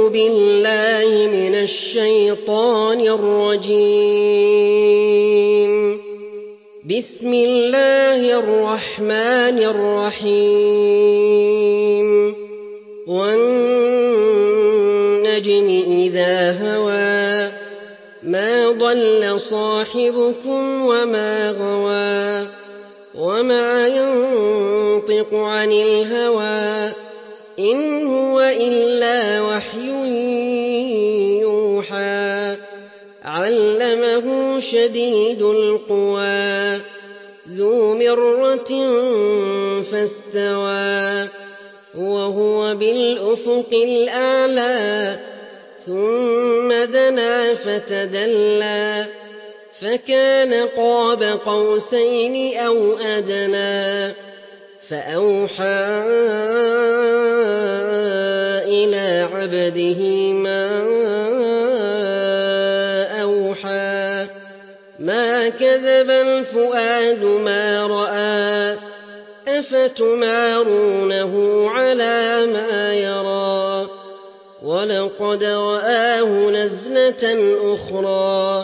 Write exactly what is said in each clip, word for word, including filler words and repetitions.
بالله من الشيطان الرجيم. بسم الله الرحمن الرحيم. والنجم إذا هوى ما ضل صاحبكم وما غوى وما ينطق عن الهوى إن هو إلا وحي يوحى. علمه شديد القوى ذو مرة فاستوى وهو بالأفق الأعلى ثم دنا فتدلى فكان قاب قوسين أو أدنى فأوحى إلى عبده ما أوحى. ما كذب الفؤاد ما رأى أفتمارونه على ما يرى ولقد رآه نزلة أخرى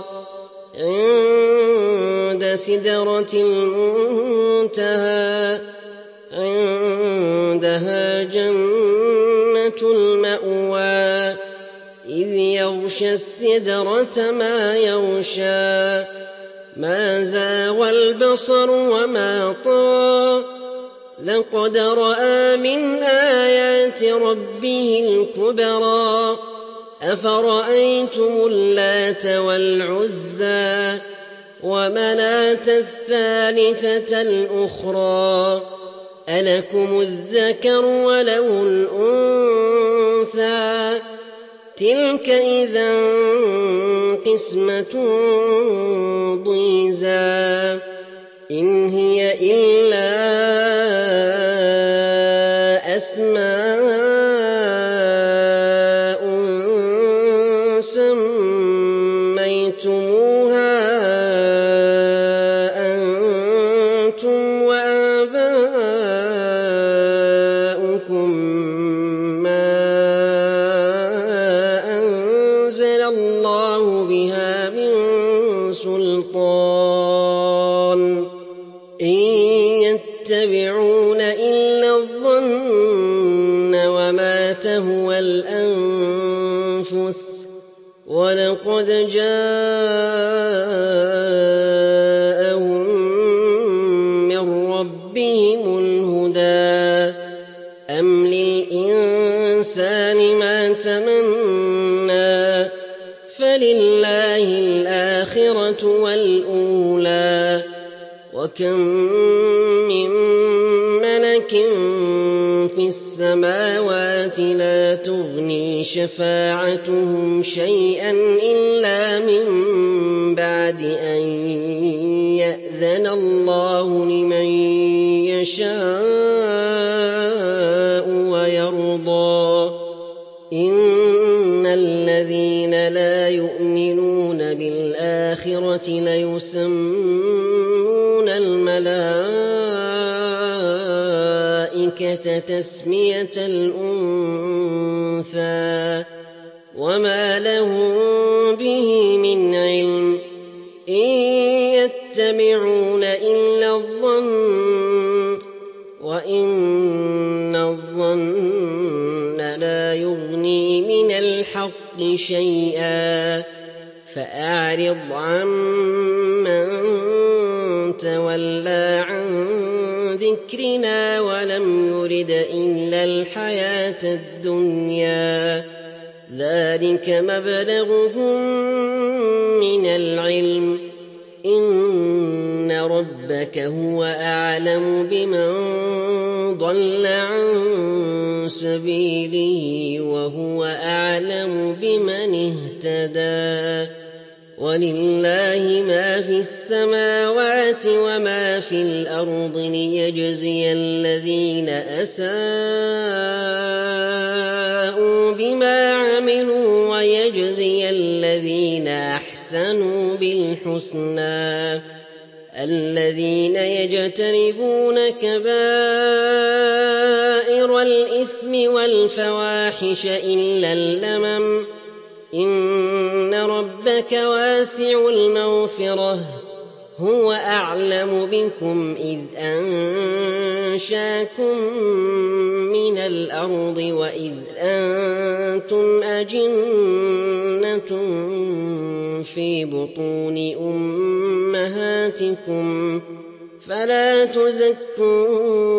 عند سدرة المنتهى عندها جنة المأوى إذ يغشى السدرة ما يغشى. ما زاغ البصر وما طغى لقد رأى من آيات ربه الكبرى. أفرأيتم اللات والعزى ومناة الثالثة الأخرى ألكم الذكر وله الأنثى تلك إذا قسمة ضيزى. إن هي إلا أسماء سميتموها أنتم وآباؤكم ما أنزل الله بها من سلطان إن يتبعون إلا الظن وما تهوى الأنفس ولقد جاءهم من ربهم الهدى. أم للإنسان ما تمنى فلله الآخرة والأولى. وكم من ملك في السماوات لا تغني شفاعتهم شيئا إلا من بعد أن يأذن الله لمن يشاء ويرضى. إن الذين لا يؤمنون بالآخرة ليسمون الملائكة تسمية الأنثى وما لهم به من علم إن يتبعون إلا الظن وإن الظن لا يغني من الحق شيئا. فأعرض عمن تولى عن ذكرنا ولم يرد إلا الحياة الدنيا ذلك مبلغهم من العلم إن ربك هو أعلم بمن ضل عن سبيله وهو أعلم بمن اهتدى. ولله ما في السماوات وما في الأرض ليجزي الذين أساءوا بما عملوا ويجزي الذين أحسنوا بالحسنى. الذين يجتنبون كبائر كبائر الإثم والفواحش إلا اللمم إن ربك واسع المغفرة هو أعلم بكم إذ أنشاكم من الأرض وإذ أنتم أجنة في بطون أمهاتكم فلا تزكوا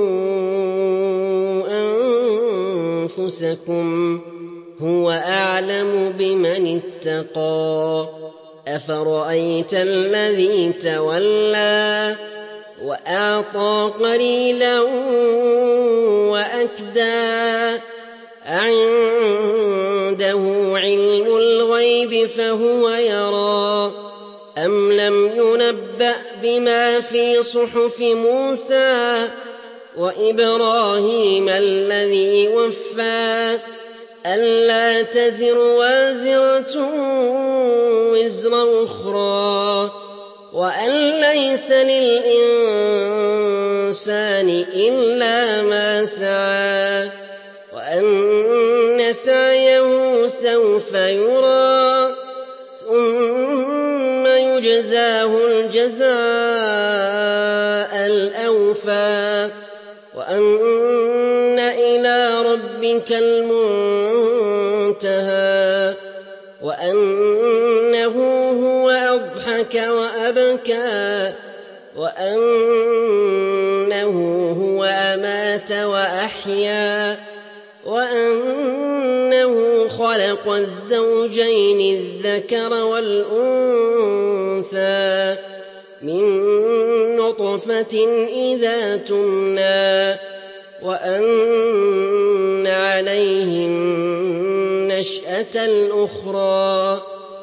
أنفسكم هو أعلم بمن اتقى أفرأيت الذي تولى وأعطى قليلا وأكدى أعنده علم الغيب فهو يرى أم لم ينبأ بما في صحف موسى وإبراهيم الذي وفى ألا تزر وازرة وزر أخرى وأن ليس للإنسان إلا ما سعى وأن سعيه سوف يرى ثم يجزاه الجزاء الأوفى وأن إلى ربك المنتهى وأنه هو أضحك وأبكى وأنه هو أمات وأحيا وأنه خلق الزوجين الذكر والأنثى من نطفة إذا تمنى وأن عليه النشأة الأخرى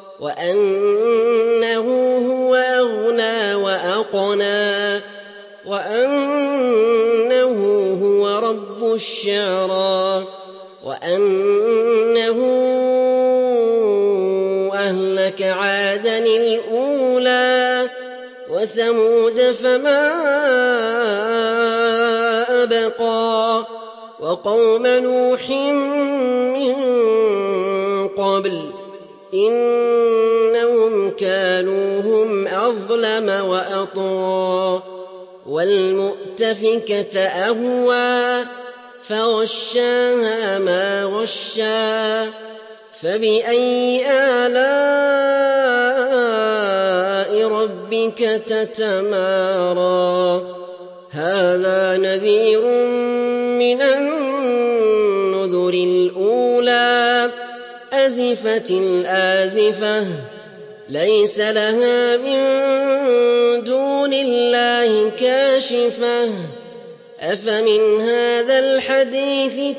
وأنه هو أغنى وأقنى وأنه هو رب الشعرى وأنه أهلك عادا الأولى وثمود فما أبقى وقوم نوح من قبل إنهم كانوا هم أظلم وأطغى والمؤتفكة أهوى فغشاها ما غشى فبأي آلاء ربك تتمارى هذا نذير من النذر الأولى أزفت الآزفة ليس لها من دون الله كاشفة أفمن هذا الحديث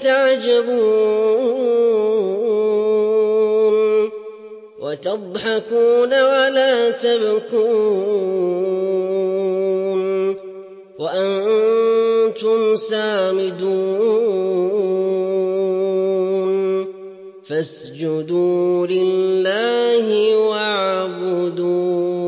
تعجبون وتضحكون ولا تبكون وأنتم سامدون فاسجدوا لله واعبدوا